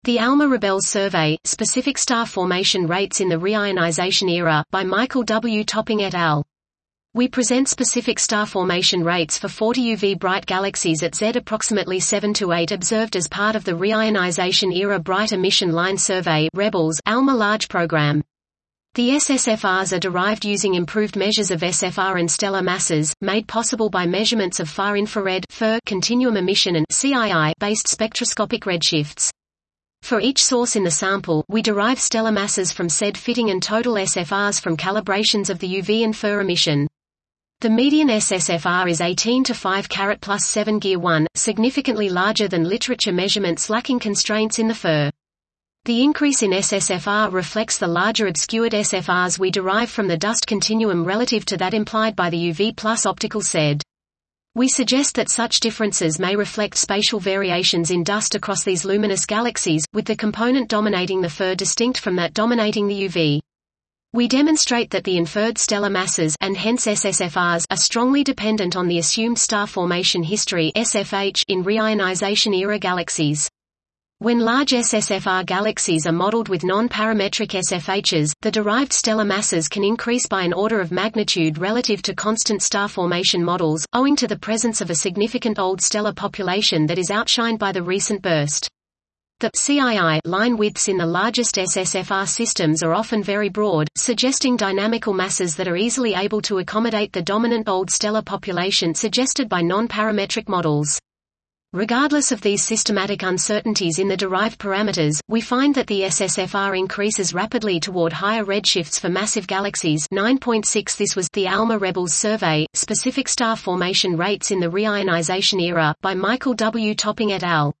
The ALMA-Rebels Survey, Specific Star Formation Rates in the Reionization Era, by Michael W. Topping et al. We present specific star formation rates for 40 UV bright galaxies at Z approximately 7 to 8 observed as part of the Reionization Era Bright Emission Line Survey (REBELS) ALMA large program. The SSFRs are derived using improved measures of SFR and stellar masses, made possible by measurements of far-infrared continuum emission and CII-based spectroscopic redshifts. For each source in the sample, we derive stellar masses from said fitting and total SFRs from calibrations of the UV and FIR emission. The median SSFR is 18 to 5 carat plus 7 gear 1, significantly larger than literature measurements lacking constraints in the FIR. The increase in SSFR reflects the larger obscured SFRs we derive from the dust continuum relative to that implied by the UV plus optical SED. We suggest that such differences may reflect spatial variations in dust across these luminous galaxies, with the component dominating the FIR distinct from that dominating the UV. We demonstrate that the inferred stellar masses, and hence SSFRs, are strongly dependent on the assumed star formation history (SFH) in reionization-era galaxies. When large SSFR galaxies are modeled with non-parametric SFHs, the derived stellar masses can increase by an order of magnitude relative to constant star formation models, owing to the presence of a significant old stellar population that is outshined by the recent burst. The CII line widths in the largest SSFR systems are often very broad, suggesting dynamical masses that are easily able to accommodate the dominant old stellar population suggested by non-parametric models. Regardless of these systematic uncertainties in the derived parameters, we find that the SSFR increases rapidly toward higher redshifts for massive galaxies. 9.6 This was the ALMA-Rebels Survey, Specific Star Formation Rates in the Reionization Era, by Michael W. Topping et al.